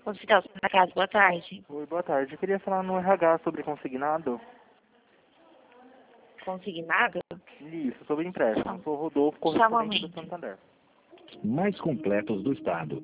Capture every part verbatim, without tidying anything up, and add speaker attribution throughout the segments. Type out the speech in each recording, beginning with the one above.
Speaker 1: Hospital Santa Casa, boa tarde.
Speaker 2: Oi, boa tarde. Eu queria falar no R H sobre consignado.
Speaker 1: Consignado?
Speaker 2: Isso, sobre empréstimo. Eu sou o Rodolfo,
Speaker 1: Só um
Speaker 2: correspondente do
Speaker 1: momento.
Speaker 2: Santander.
Speaker 3: Mais completos do estado.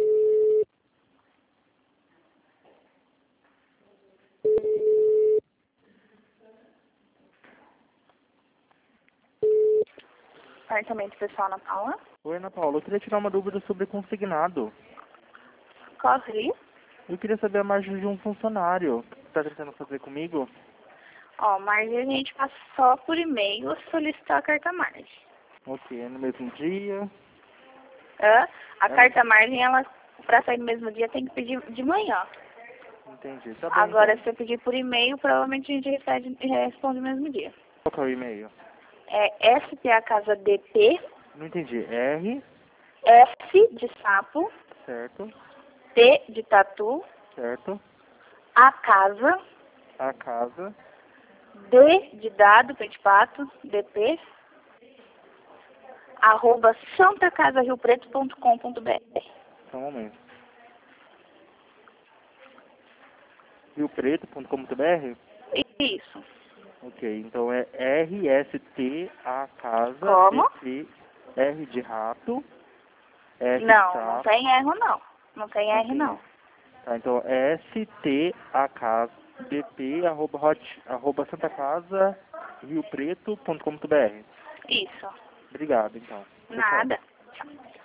Speaker 4: Apartamento pessoal na Paula.
Speaker 2: Oi, Ana Paula. Eu queria tirar uma dúvida sobre consignado.
Speaker 4: Corre.
Speaker 2: Eu queria saber a margem de um funcionário que está tentando fazer comigo.
Speaker 4: Ó, margem a gente passa só por e-mail solicitar a carta margem.
Speaker 2: Ok, é no mesmo dia.
Speaker 4: Hã? A
Speaker 2: É.
Speaker 4: carta margem, ela, pra sair no mesmo dia, tem que pedir de manhã.
Speaker 2: Entendi. Tá bom,
Speaker 4: Agora,
Speaker 2: então.
Speaker 4: se eu pedir por e-mail, provavelmente a gente recebe, responde no mesmo dia.
Speaker 2: Qual que é o e-mail?
Speaker 4: É S P A Casa D P,
Speaker 2: Não entendi. R,
Speaker 4: S de sapo,
Speaker 2: certo,
Speaker 4: T de tatu,
Speaker 2: certo.
Speaker 4: A casa,
Speaker 2: A casa,
Speaker 4: D de dado, P de pato, D P, arroba santacasariopreto ponto com ponto br.
Speaker 2: só um momento. rio preto ponto com ponto br?
Speaker 4: Isso.
Speaker 2: Ok, então é R S T A casa
Speaker 4: Como?
Speaker 2: D P R de rato, R de
Speaker 4: Não,
Speaker 2: sapo.
Speaker 4: não tem erro não. Não tem
Speaker 2: Não
Speaker 4: R
Speaker 2: tem
Speaker 4: não.
Speaker 2: erro. Tá, então é S T A casa D P arroba, hot, arroba santa casa rio preto ponto com ponto br.
Speaker 4: Isso.
Speaker 2: Obrigado, então. Tchau, tchau.
Speaker 4: Nada. Tchau.